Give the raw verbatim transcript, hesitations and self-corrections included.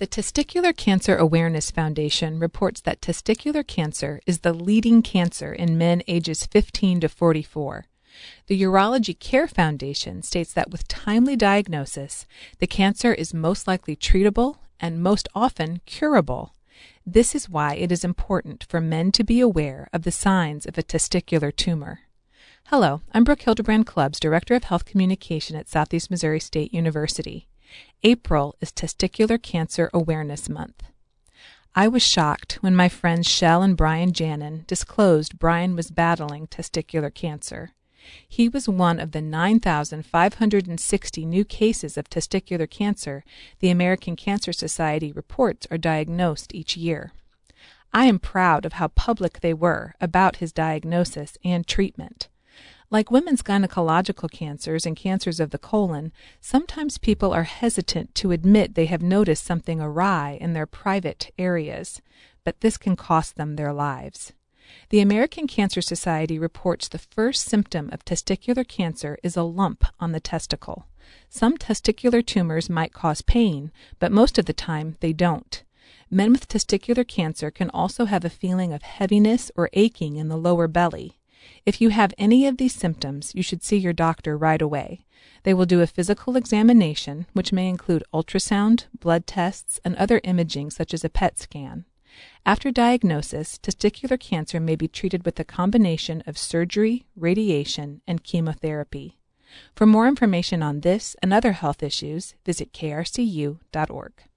The Testicular Cancer Awareness Foundation reports that testicular cancer is the leading cancer in men ages fifteen to forty-four. The Urology Care Foundation states that with timely diagnosis, the cancer is most likely treatable and most often curable. This is why it is important for men to be aware of the signs of a testicular tumor. Hello, I'm Brooke Hildebrand Clubbs, Director of Health Communication at Southeast Missouri State University. April is Testicular Cancer Awareness Month. I was shocked when my friends Shell and Brian Janin disclosed Brian was battling testicular cancer. He was one of the nine thousand five hundred sixty new cases of testicular cancer the American Cancer Society reports are diagnosed each year. I am proud of how public they were about his diagnosis and treatment. Like women's gynecological cancers and cancers of the colon, sometimes people are hesitant to admit they have noticed something awry in their private areas, but this can cost them their lives. The American Cancer Society reports the first symptom of testicular cancer is a lump on the testicle. Some testicular tumors might cause pain, but most of the time they don't. Men with testicular cancer can also have a feeling of heaviness or aching in the lower belly. If you have any of these symptoms, you should see your doctor right away. They will do a physical examination, which may include ultrasound, blood tests, and other imaging such as a P E T scan. After diagnosis, testicular cancer may be treated with a combination of surgery, radiation, and chemotherapy. For more information on this and other health issues, visit K R C U dot org.